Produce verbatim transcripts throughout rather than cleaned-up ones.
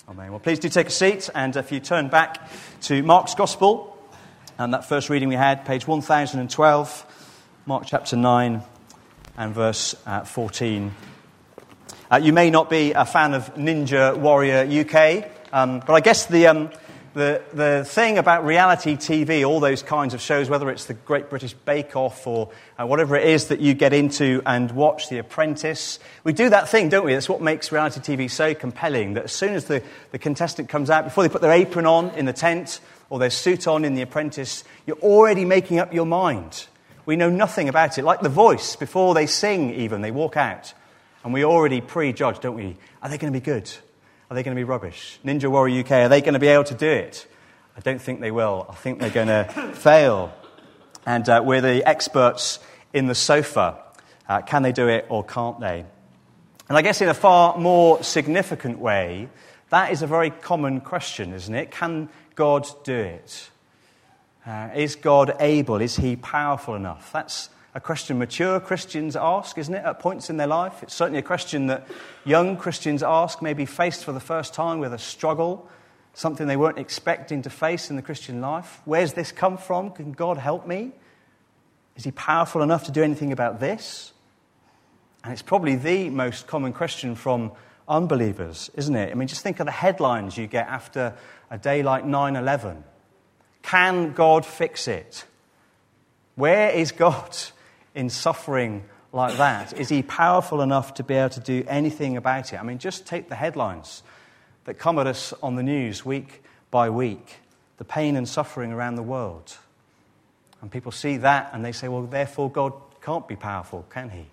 Amen. Well, please do take a seat, and if you turn back to Mark's Gospel, and that first reading we had, page one thousand twelve, Mark chapter nine and verse uh, fourteen. Uh, you may not be a fan of Ninja Warrior U K, um, but I guess the, um, the the thing about reality T V, all those kinds of shows, whether it's the Great British Bake Off or uh, whatever it is that you get into and watch, The Apprentice, we do that thing, don't we? That's what makes reality T V so compelling, that as soon as the, the contestant comes out, before they put their apron on in the tent or their suit on in The Apprentice, you're already making up your mind. We know nothing about it. Like The Voice, before they sing even, they walk out. And we already prejudge, don't we? Are they going to be good? Are they going to be rubbish? Ninja Warrior U K, are they going to be able to do it? I don't think they will. I think they're going to fail. And uh, we're the experts in the sofa. Uh, can they do it or can't they? And I guess in a far more significant way, that is a very common question, isn't it? Can God do it? Uh, is God able? Is he powerful enough? That's a question mature Christians ask, isn't it, at points in their life? It's certainly a question that young Christians ask, maybe faced for the first time with a struggle, something they weren't expecting to face in the Christian life. Where's this come from? Can God help me? Is he powerful enough to do anything about this? And it's probably the most common question from unbelievers, isn't it? I mean, just think of the headlines you get after a day like nine eleven. Can God fix it? Where is God in suffering like that? Is he powerful enough to be able to do anything about it? I mean, just take the headlines that come at us on the news week by week, the pain and suffering around the world. And people see that and they say, well, therefore God can't be powerful, can he?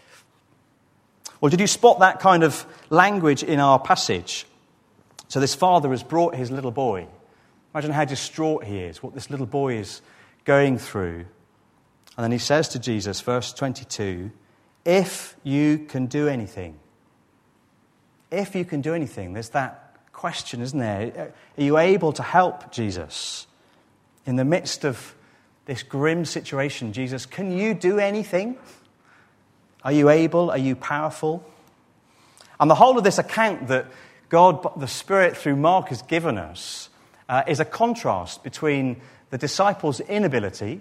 Well, did you spot that kind of language in our passage? So this father has brought his little boy. Imagine how distraught he is, what this little boy is going through. And then he says to Jesus, verse twenty-two, if you can do anything. If you can do anything, there's that question, isn't there? Are you able to help Jesus? In the midst of this grim situation, Jesus, can you do anything? Are you able? Are you powerful? And the whole of this account that God, the Spirit, through Mark has given us uh, is a contrast between the disciples' inability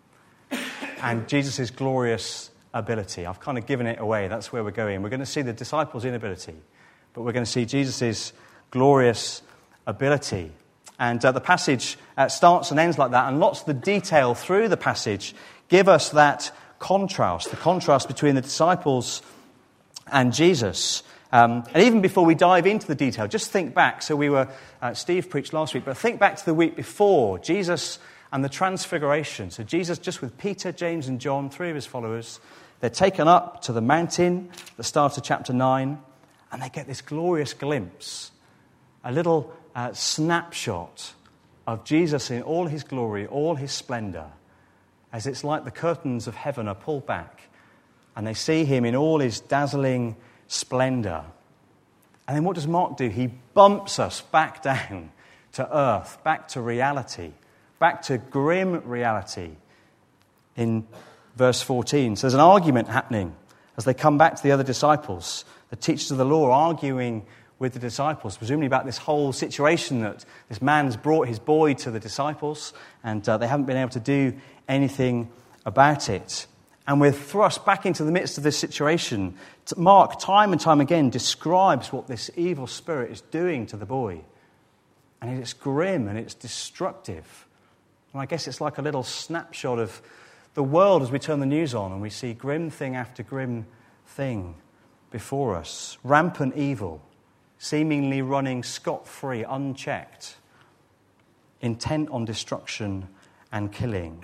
and Jesus' glorious ability. I've kind of given it away. That's where we're going. We're going to see the disciples' inability, but we're going to see Jesus' glorious ability. And uh, the passage uh, starts and ends like that, and lots of the detail through the passage give us that contrast, the contrast between the disciples and Jesus. Um, and even before we dive into the detail, just think back. So we were, uh, Steve preached last week, but think back to the week before, Jesus and the Transfiguration. So Jesus, just with Peter, James and John, three of his followers, they're taken up to the mountain at the start of chapter nine, and they get this glorious glimpse, a little uh, snapshot of Jesus in all his glory, all his splendor, as it's like the curtains of heaven are pulled back, and they see him in all his dazzling splendor. And then what does Mark do? He bumps us back down to earth, back to reality, back to grim reality in verse fourteen. So there's an argument happening as they come back to the other disciples. The teachers of the law are arguing with the disciples, presumably about this whole situation that this man's brought his boy to the disciples, and uh, they haven't been able to do anything about it. And we're thrust back into the midst of this situation. Mark, time and time again, describes what this evil spirit is doing to the boy. And it's grim and it's destructive. And I guess it's like a little snapshot of the world as we turn the news on and we see grim thing after grim thing before us. Rampant evil, seemingly running scot-free, unchecked, intent on destruction and killing.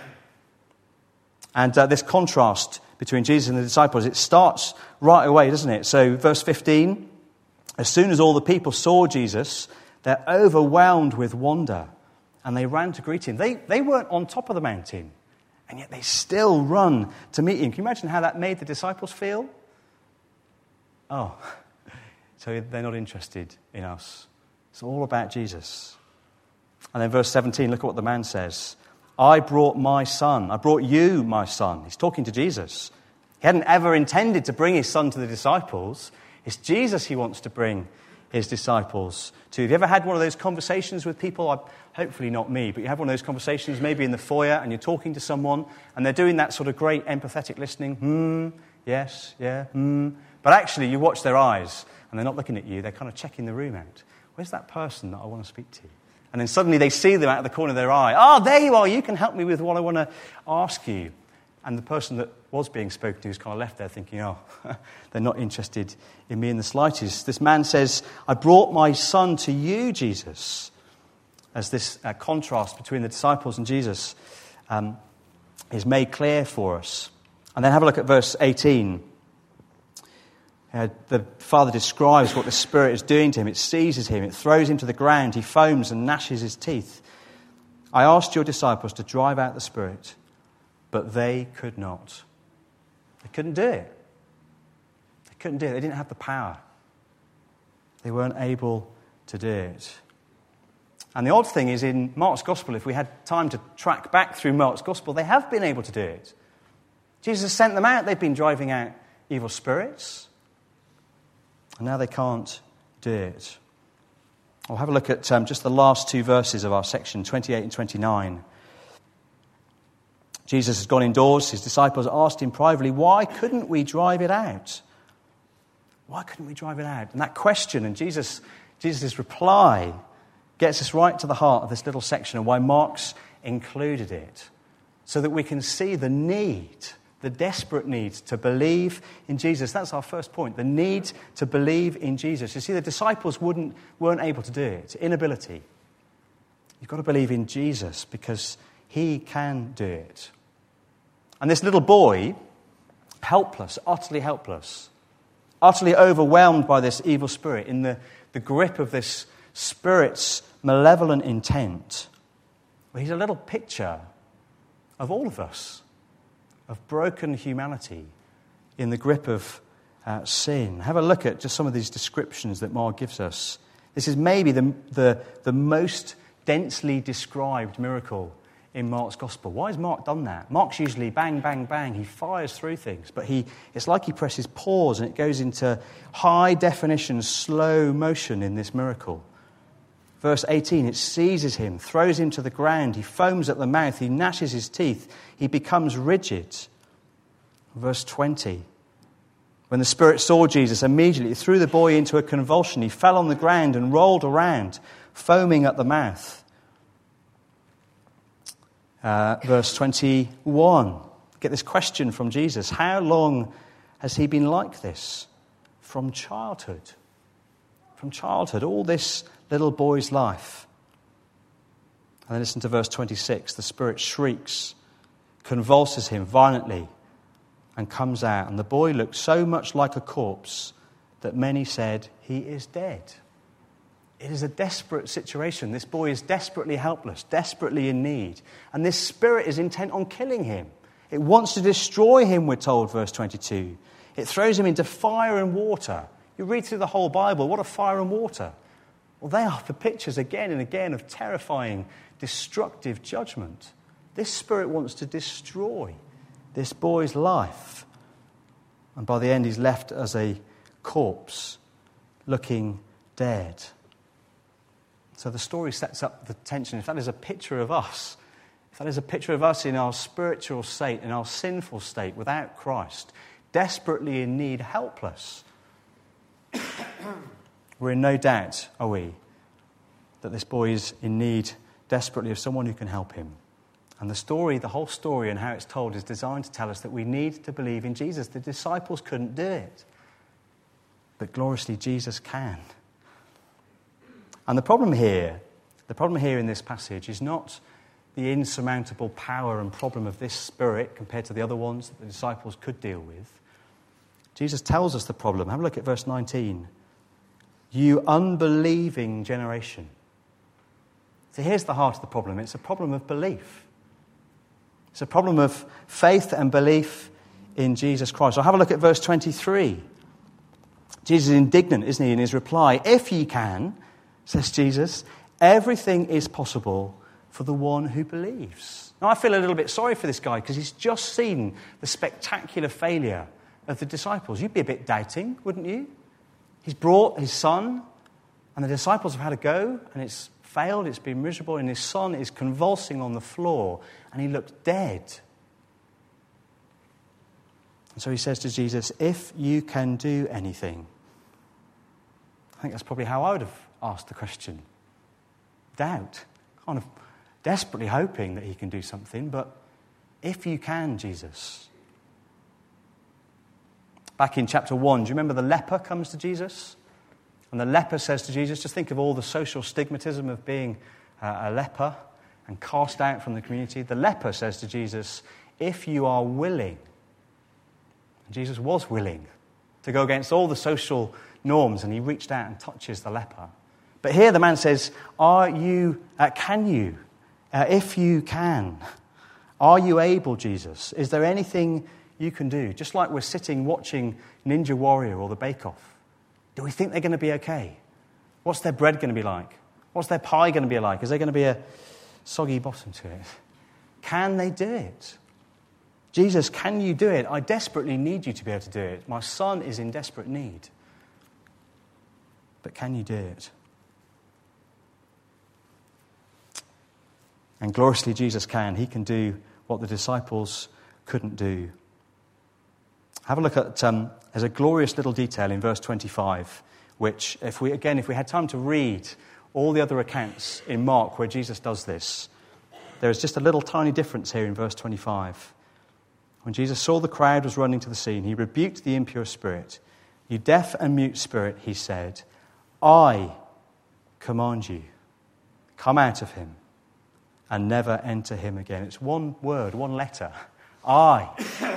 And uh, this contrast between Jesus and the disciples, it starts right away, doesn't it? So verse fifteen, as soon as all the people saw Jesus, they're overwhelmed with wonder, and they ran to greet him. They, they weren't on top of the mountain, and yet they still run to meet him. Can you imagine how that made the disciples feel? Oh, so they're not interested in us. It's all about Jesus. And then verse seventeen, look at what the man says. I brought my son. I brought you my son. He's talking to Jesus. He hadn't ever intended to bring his son to the disciples. It's Jesus he wants to bring his disciples to. Have you ever had one of those conversations with people? I, hopefully not me, but you have one of those conversations maybe in the foyer and you're talking to someone and they're doing that sort of great empathetic listening. Hmm, yes, yeah, hmm. But actually you watch their eyes and they're not looking at you. They're kind of checking the room out. Where's that person that I want to speak to? And then suddenly they see them out of the corner of their eye. Oh, there you are. You can help me with what I want to ask you. And the person that was being spoken to is kind of left there thinking, oh, they're not interested in me in the slightest. This man says, I brought my son to you, Jesus. As this uh, contrast between the disciples and Jesus um, is made clear for us. And then have a look at verse eighteen. Uh, the Father describes what the Spirit is doing to him. It seizes him. It throws him to the ground. He foams and gnashes his teeth. I asked your disciples to drive out the spirit, but they could not. They couldn't do it. They couldn't do it. They didn't have the power. They weren't able to do it. And the odd thing is in Mark's Gospel, if we had time to track back through Mark's Gospel, they have been able to do it. Jesus has sent them out. They've been driving out evil spirits. And now they can't do it. I'll have a look at um, just the last two verses of our section, twenty-eight and twenty-nine. Jesus has gone indoors. His disciples asked him privately, why couldn't we drive it out? Why couldn't we drive it out? And that question and Jesus, Jesus' reply gets us right to the heart of this little section and why Mark's included it. So that we can see the need, the desperate need to believe in Jesus. That's our first point, the need to believe in Jesus. You see, the disciples wouldn't, weren't able to do it. Inability. You've got to believe in Jesus because he can do it. And this little boy, helpless, utterly helpless, utterly overwhelmed by this evil spirit, in the, the grip of this spirit's malevolent intent, well, he's a little picture of all of us, of broken humanity in the grip of uh, sin. Have a look at just some of these descriptions that Mark gives us. This is maybe the, the, the most densely described miracle in Mark's Gospel. Why has Mark done that? Mark's usually bang, bang, bang. He fires through things, but he it's like he presses pause and it goes into high definition, slow motion in this miracle. Verse eighteen, it seizes him, throws him to the ground. He foams at the mouth. He gnashes his teeth. He becomes rigid. Verse twenty, when the Spirit saw Jesus, immediately it threw the boy into a convulsion. He fell on the ground and rolled around, foaming at the mouth. Uh, verse twenty-one, get this question from Jesus. How long has he been like this? From childhood. From childhood, all this little boy's life. And then listen to verse twenty-six. The Spirit shrieks, convulses him violently, and comes out. And the boy looked so much like a corpse that many said, he is dead. It is a desperate situation. This boy is desperately helpless, desperately in need. And this spirit is intent on killing him. It wants to destroy him, we're told, verse twenty-two. It throws him into fire and water. You read through the whole Bible, what are fire and water? Well, they are the pictures again and again of terrifying, destructive judgment. This spirit wants to destroy this boy's life. And by the end, he's left as a corpse, looking dead. So the story sets up the tension. If that is a picture of us, if that is a picture of us in our spiritual state, in our sinful state, without Christ, desperately in need, helpless, we're in no doubt, are we, that this boy is in need desperately of someone who can help him. And the story, the whole story and how it's told is designed to tell us that we need to believe in Jesus. The disciples couldn't do it, but gloriously Jesus can. And the problem here, the problem here in this passage is not the insurmountable power and problem of this spirit compared to the other ones that the disciples could deal with. Jesus tells us the problem. Have a look at verse nineteen. You unbelieving generation. So here's the heart of the problem. It's a problem of belief. It's a problem of faith and belief in Jesus Christ. I'll have a look at verse twenty-three. Jesus is indignant, isn't he, in his reply. If ye can, says Jesus, everything is possible for the one who believes. Now, I feel a little bit sorry for this guy because he's just seen the spectacular failure of the disciples. You'd be a bit doubting, wouldn't you? He's brought his son And the disciples have had a go, and it's failed, it's been miserable, and his son is convulsing on the floor, and he looks dead. And so he says to Jesus, if you can do anything. I think that's probably how I would have asked the question. Doubt. Kind of desperately hoping that he can do something, but if you can, Jesus. Back in chapter one, do you remember the leper comes to Jesus? And the leper says to Jesus, just think of all the social stigmatism of being uh, a leper and cast out from the community. The leper says to Jesus, if you are willing. And Jesus was willing to go against all the social norms, and he reached out and touches the leper. But here the man says, are you, uh, can you, uh, if you can, are you able, Jesus? Is there anything you can do? Just like we're sitting watching Ninja Warrior or the Bake Off. Do we think they're going to be okay? What's their bread going to be like? What's their pie going to be like? Is there going to be a soggy bottom to it? Can they do it? Jesus, can you do it? I desperately need you to be able to do it. My son is in desperate need. But can you do it? And gloriously Jesus can. He can do what the disciples couldn't do. Have a look at, um, there's a glorious little detail in verse twenty-five, which, if we again, if we had time to read all the other accounts in Mark where Jesus does this, there is just a little tiny difference here in verse twenty-five. When Jesus saw the crowd was running to the scene, he rebuked the impure spirit. You deaf and mute spirit, he said, I command you, come out of him and never enter him again. It's one word, one letter. I.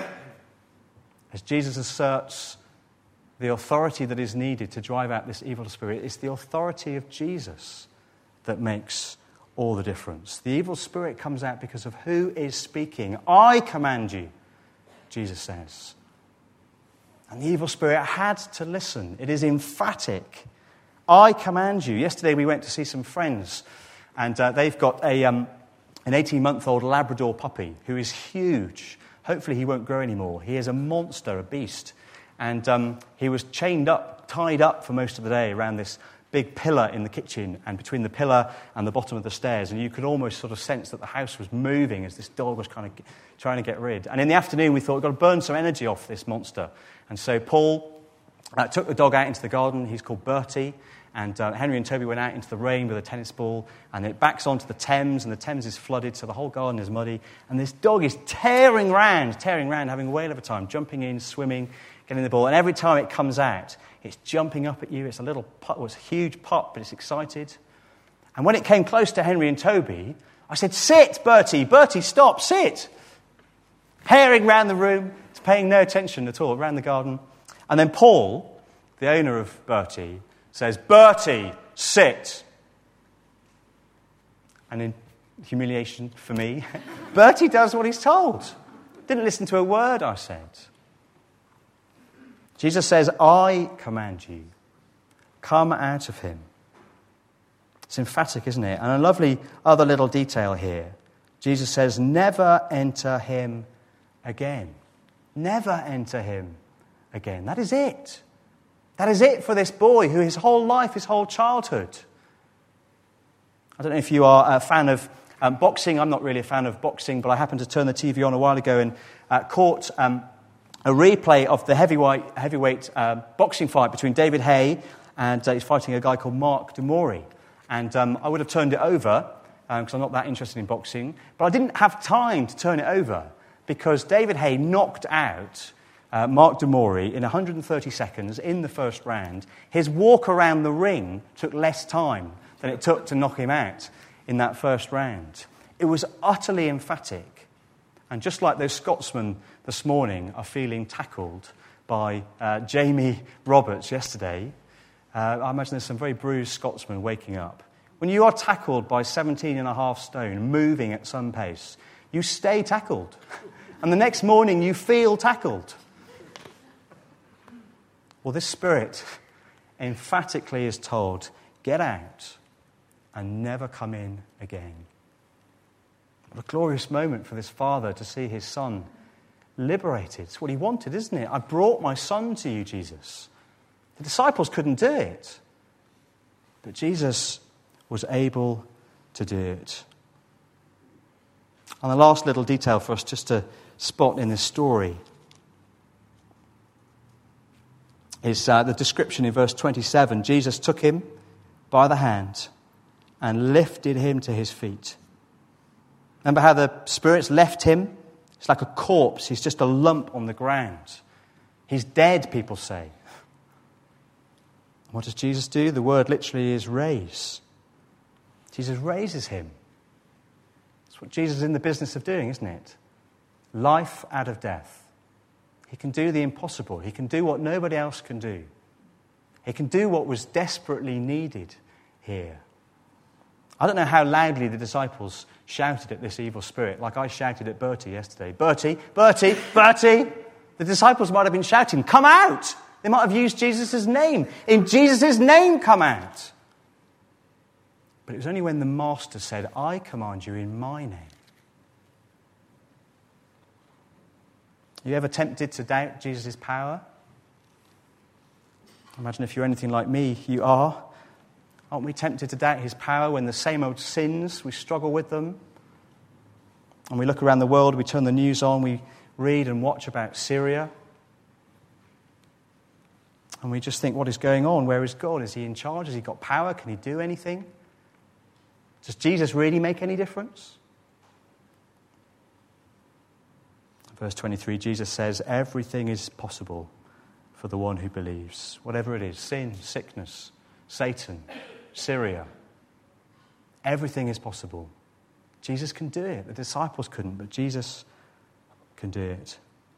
As Jesus asserts the authority that is needed to drive out this evil spirit, it's the authority of Jesus that makes all the difference. The evil spirit comes out because of who is speaking. I command you, Jesus says. And the evil spirit had to listen. It is emphatic. I command you. Yesterday we went to see some friends, and uh, they've got a um, an eighteen-month-old Labrador puppy who is huge. Hopefully he won't grow anymore. He is a monster, a beast. And um, he was chained up, tied up for most of the day around this big pillar in the kitchen and between the pillar and the bottom of the stairs. And you could almost sort of sense that the house was moving as this dog was kind of trying to get rid. And in the afternoon we thought, we've got to burn some energy off this monster. And so Paul uh, took the dog out into the garden. He's called Bertie. And uh, Henry and Toby went out into the rain with a tennis ball, and it backs onto the Thames, and the Thames is flooded, so the whole garden is muddy. And this dog is tearing round, tearing round, having a whale of a time, jumping in, swimming, getting the ball. And every time it comes out, it's jumping up at you. It's a little pup, well, it's a huge pup, but it's excited. And when it came close to Henry and Toby, I said, sit, Bertie, Bertie, stop, sit. Herring round the room, it's paying no attention at all, around the garden. And then Paul, the owner of Bertie, says, Bertie, sit. And in humiliation for me, Bertie does what he's told. Didn't listen to a word I said. Jesus says, I command you, come out of him. It's emphatic, isn't it? And a lovely other little detail here. Jesus says, never enter him again. Never enter him again. That is it. That is it for this boy who his whole life, his whole childhood. I don't know if you are a fan of um, boxing. I'm not really a fan of boxing, but I happened to turn the T V on a while ago and uh, caught um, a replay of the heavyweight, heavyweight uh, boxing fight between David Haye and uh, he's fighting a guy called Mark Dumori. And um, I would have turned it over because um, I'm not that interested in boxing. But I didn't have time to turn it over because David Haye knocked out Uh, Mark Dumori in one hundred thirty seconds in the first round. His walk around the ring took less time than it took to knock him out in that first round. It was utterly emphatic. And just like those Scotsmen this morning are feeling tackled by uh, Jamie Roberts yesterday, uh, I imagine there's some very bruised Scotsmen waking up. When you are tackled by seventeen and a half stone, moving at some pace, you stay tackled. And the next morning you feel tackled. Well, this spirit emphatically is told, get out and never come in again. What a glorious moment for this father to see his son liberated. It's what he wanted, isn't it? I brought my son to you, Jesus. The disciples couldn't do it. But Jesus was able to do it. And the last little detail for us just to spot in this story is uh, the description in verse twenty-seven. Jesus took him by the hand and lifted him to his feet. Remember how the spirits left him? It's like a corpse. He's just a lump on the ground. He's dead, people say. What does Jesus do? The word literally is raise. Jesus raises him. That's what Jesus is in the business of doing, isn't it? Life out of death. He can do the impossible. He can do what nobody else can do. He can do what was desperately needed here. I don't know how loudly the disciples shouted at this evil spirit, like I shouted at Bertie yesterday. Bertie, Bertie, Bertie! The disciples might have been shouting, come out! They might have used Jesus' name. In Jesus' name, come out! But it was only when the master said, I command you in my name. Are you ever tempted to doubt Jesus' power? Imagine if you're anything like me, you are. Aren't we tempted to doubt his power when the same old sins, we struggle with them? And we look around the world, we turn the news on, we read and watch about Syria. And we just think, what is going on? Where is God? Is he in charge? Has he got power? Can he do anything? Does Jesus really make any difference? Verse twenty-three, Jesus says, everything is possible for the one who believes. Whatever it is, sin, sickness, Satan, Syria. Everything is possible. Jesus can do it. The disciples couldn't, but Jesus can do it.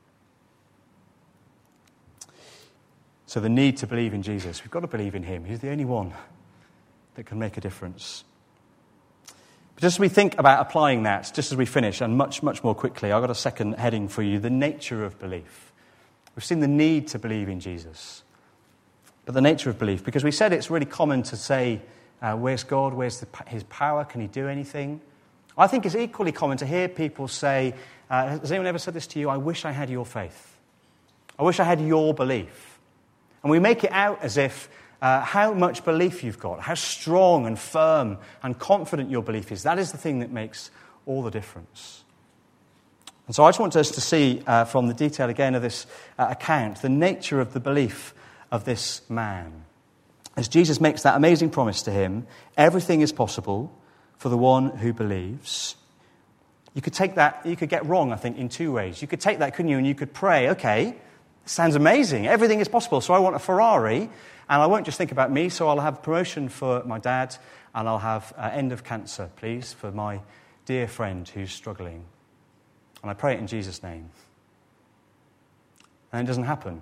So the need to believe in Jesus. We've got to believe in him. He's the only one that can make a difference. But just as we think about applying that, just as we finish, and much, much more quickly, I've got a second heading for you, the nature of belief. We've seen the need to believe in Jesus. But the nature of belief, because we said it's really common to say, uh, where's God, where's the, his power, can he do anything? I think it's equally common to hear people say, uh, has anyone ever said this to you? I wish I had your faith. I wish I had your belief. And we make it out as if uh, how much belief you've got, how strong and firm and confident your belief is. That is the thing that makes all the difference. And so I just want us to see uh, from the detail again of this uh, account, the nature of the belief of this man. As Jesus makes that amazing promise to him, everything is possible for the one who believes. You could take that, you could get wrong, I think, in two ways. You could take that, couldn't you, and you could pray, okay, sounds amazing, everything is possible, so I want a Ferrari, and I won't just think about me, so I'll have promotion for my dad, and I'll have uh, end of cancer, please, for my dear friend who's struggling. And I pray it in Jesus' name. And it doesn't happen.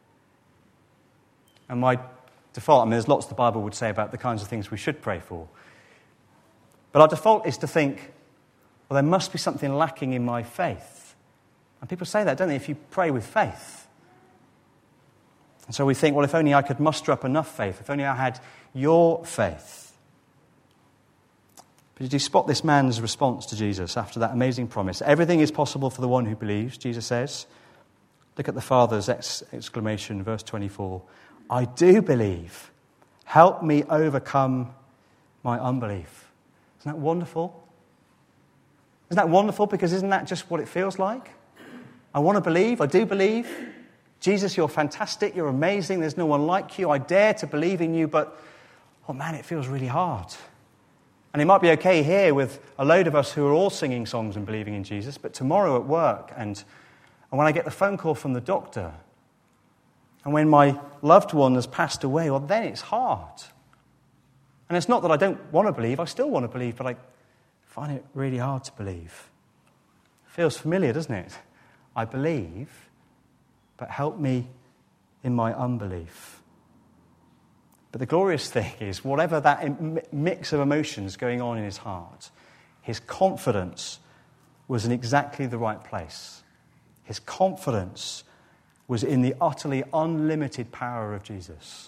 And my default, I mean, there's lots the Bible would say about the kinds of things we should pray for. But our default is to think, well, there must be something lacking in my faith. And people say that, don't they, if you pray with faith. And so we think, well, if only I could muster up enough faith, if only I had your faith. But did you spot this man's response to Jesus after that amazing promise? Everything is possible for the one who believes, Jesus says. Look at the Father's ex- exclamation, verse twenty-four. I do believe. Help me overcome my unbelief. Isn't that wonderful? Isn't that wonderful? Because isn't that just what it feels like? I want to believe. I do believe. Jesus, you're fantastic. You're amazing. There's no one like you. I dare to believe in you. But, oh man, it feels really hard. And it might be okay here with a load of us who are all singing songs and believing in Jesus. But tomorrow at work and, and when I get the phone call from the doctor and when my loved one has passed away, well, then it's hard. And it's not that I don't want to believe. I still want to believe, but I find it really hard to believe. It feels familiar, doesn't it? I believe, but help me in my unbelief. But the glorious thing is, whatever that mix of emotions going on in his heart, his confidence was in exactly the right place. His confidence was in the utterly unlimited power of Jesus.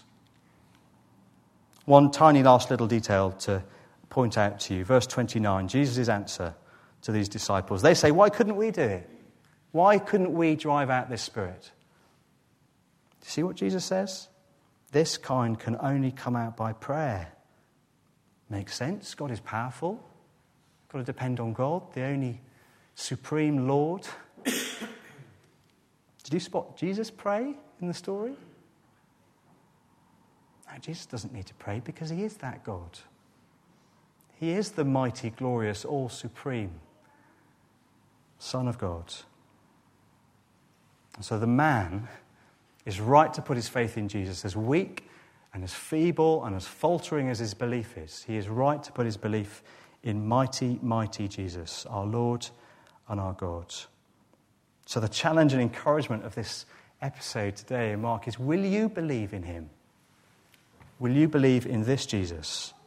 One tiny last little detail to point out to you. Verse twenty-nine, Jesus' answer to these disciples. They say, why couldn't we do it? Why couldn't we drive out this spirit? Do you see what Jesus says? This kind can only come out by prayer Makes sense. God is powerful. Got to depend on God, the only supreme Lord. Did you spot Jesus pray in the story? No, Jesus doesn't need to pray because he is that God. He is the mighty, glorious, all-supreme Son of God. And so the man is right to put his faith in Jesus, as weak and as feeble and as faltering as his belief is. He is right to put his belief in mighty, mighty Jesus, our Lord and our God. So the challenge and encouragement of this episode today in Mark is, will you believe in him? Will you believe in this Jesus?